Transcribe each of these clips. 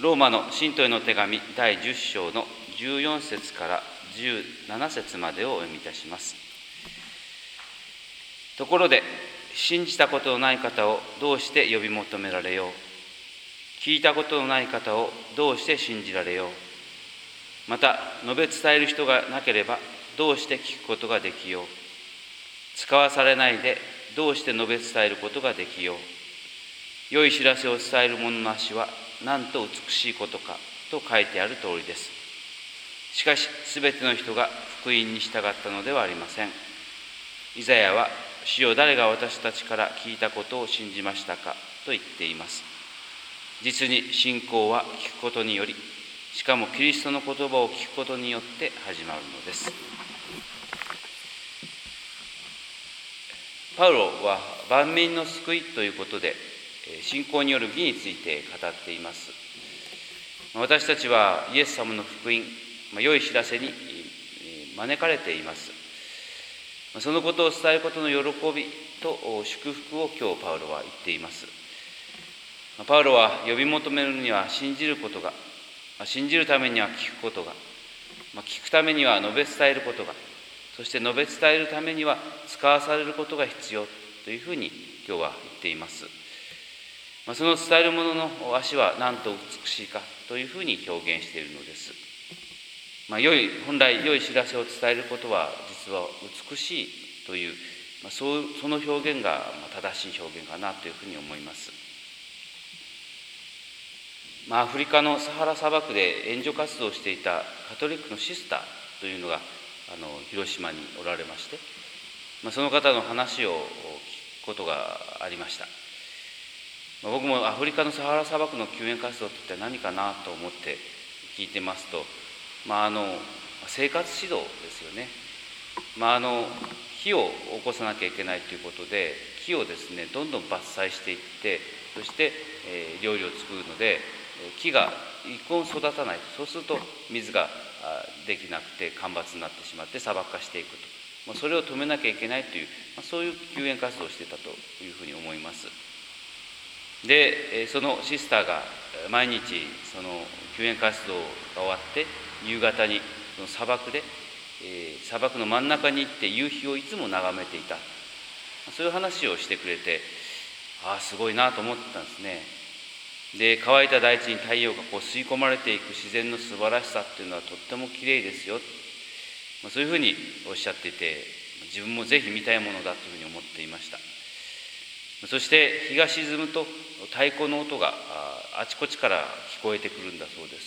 ローマの信徒への手紙第10章の14節から17節までをお読みいたします。ところで、信じたことのない方をどうして呼び求められよう。聞いたことのない方をどうして信じられよう。また、述べ伝える人がなければどうして聞くことができよう。使わされないでどうして述べ伝えることができよう。良い知らせを伝える者の足はなんと美しいことかと書いてある通りです。しかし、すべての人が福音に従ったのではありません。イザヤは、主よ、誰が私たちから聞いたことを信じましたかと言っています。実に信仰は聞くことにより、しかもキリストの言葉を聞くことによって始まるのです。パウロは万民の救いということで、信仰による義について語っています。私たちはイエス様の福音、良い知らせに招かれています。そのことを伝えることの喜びと祝福を今日パウロは言っています。パウロは呼び求めるには信じることが、信じるためには聞くことが、聞くためには述べ伝えることが、そして述べ伝えるためには使わされることが必要というふうに今日は言っています。その伝える者の足はなんと美しいかというふうに表現しているのです。本来良い知らせを伝えることは実は美しいという、その表現が正しい表現かなというふうに思います。アフリカのサハラ砂漠で援助活動をしていたカトリックのシスターというのが広島におられまして、その方の話を聞くことがありました。僕もアフリカのサハラ砂漠の救援活動って何かなと思って聞いてますと、生活指導ですよね。木を起こさなきゃいけないということで、木をですねどんどん伐採していって、そして料理を作るので、木が一向育たない。そうすると水ができなくて干ばつになってしまって砂漠化していくと、それを止めなきゃいけないという、そういう救援活動をしていたというふうに思います。で、そのシスターが毎日その救援活動が終わって夕方にその砂漠で、砂漠の真ん中に行って夕日をいつも眺めていた、そういう話をしてくれて、すごいなと思ってたんですね。で、乾いた大地に太陽が吸い込まれていく自然の素晴らしさっていうのはとってもきれいですよ、そういうふうにおっしゃっていて、自分もぜひ見たいものだというふうに思っていました。そして日が沈むと太鼓の音があちこちから聞こえてくるんだそうです。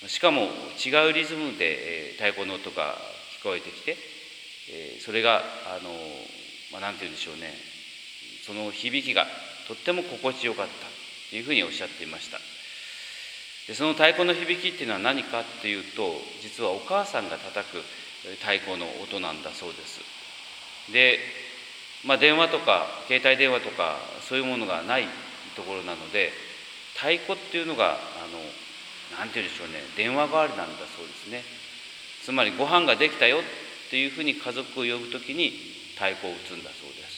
しかも違うリズムで太鼓の音が聞こえてきて、それがなんて言うんでしょうね、その響きがとっても心地よかったというふうにおっしゃっていました。で、その太鼓の響きっていうのは何かっていうと、実はお母さんが叩く太鼓の音なんだそうです。で、電話とか携帯電話とかそういうものがないところなので、太鼓っていうのがなんて言うんでしょうね、電話代わりなんだそうですね。つまりご飯ができたよっていうふうに家族を呼ぶときに太鼓を打つんだそうです。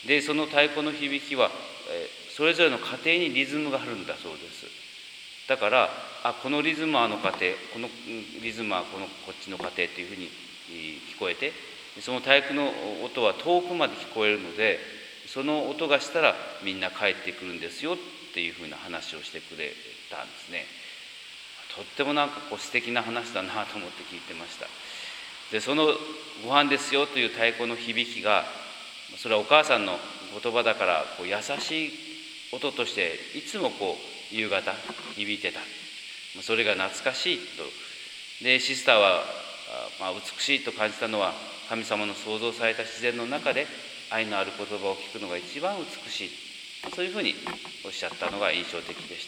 で、その太鼓の響きはそれぞれの家庭にリズムがあるんだそうです。だから、このリズムはあの家庭、このリズムはこっちの家庭というふうに聞こえて、その太鼓の音は遠くまで聞こえるので、その音がしたらみんな帰ってくるんですよっていうふうな話をしてくれたんですね。とっても素敵な話だなと思って聞いてました。で、そのご飯ですよという太鼓の響きが、それはお母さんの言葉だから優しい音としていつも夕方響いてた。それが懐かしいと。で、シスターは、美しいと感じたのは、神様の創造された自然の中で愛のある言葉を聞くのが一番美しい、そういうふうにおっしゃったのが印象的でした。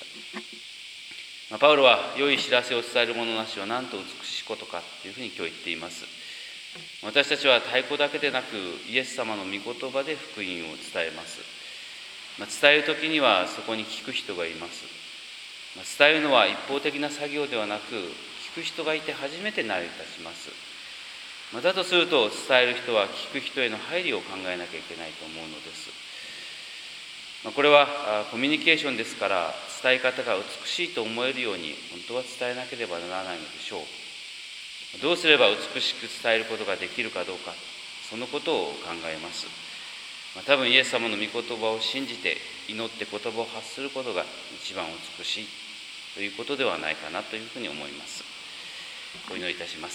パウロは良い知らせを伝える者なしはなんと美しいことかというふうに今日言っています。私たちは太鼓だけでなくイエス様の御言葉で福音を伝えます。伝えるときにはそこに聞く人がいます。伝えるのは一方的な作業ではなく、聞く人がいて初めて成り立ちます。だとすると、伝える人は聞く人への配慮を考えなきゃいけないと思うのです。これはコミュニケーションですから、 伝え方が美しいと思えるように本当は伝えなければならないのでしょう。どうすれば美しく伝えることができるかどうか、そのことを考えます。多分イエス様の御言葉を信じて祈って言葉を発することが一番美しいということではないかなというふうに思います。お祈りいたします。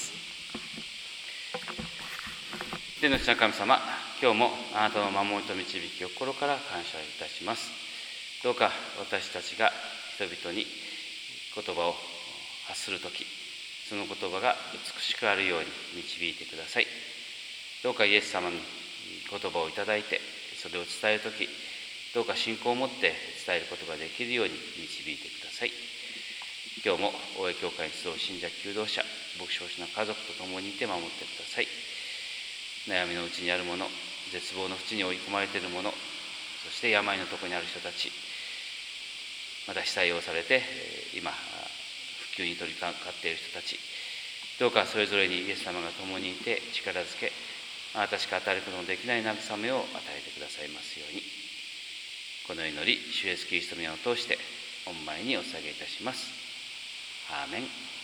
天の父な神様、今日もあなたの守りと導きを心から感謝いたします。どうか私たちが人々に言葉を発するとき、その言葉が美しくあるように導いてください。どうかイエス様に言葉をいただいて、それを伝えるとき、どうか信仰を持って伝えることができるように導いてください。今日も大江教会に集う信者求道者、牧師の家族と共にいて守ってください。悩みのうちにある者、絶望の淵に追い込まれている者、そして病のところにある人たち、また被災をされて今復旧に取り掛かっている人たち、どうかそれぞれにイエス様が共にいて力づけ、あなたしか与えることのできない慰めを与えてくださいますように。この祈り、主イエスキリストの名を通して御前にお捧げいたします。アーメン。